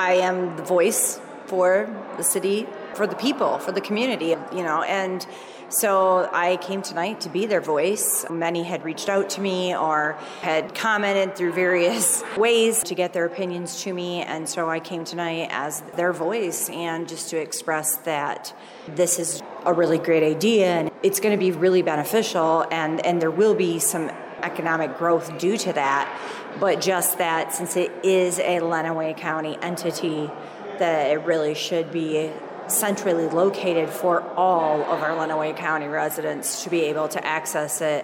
I am the voice for the city, for the people, for the community, and so I came tonight to be their voice. Many had reached out to me or had commented through various ways to get their opinions to me, and so I came tonight as their voice and just to express that this is a really great idea and it's going to be really beneficial, and there will be some economic growth due to that, but just that since it is a Lenawee County entity, that it really should be centrally located for all of our Lenawee County residents to be able to access it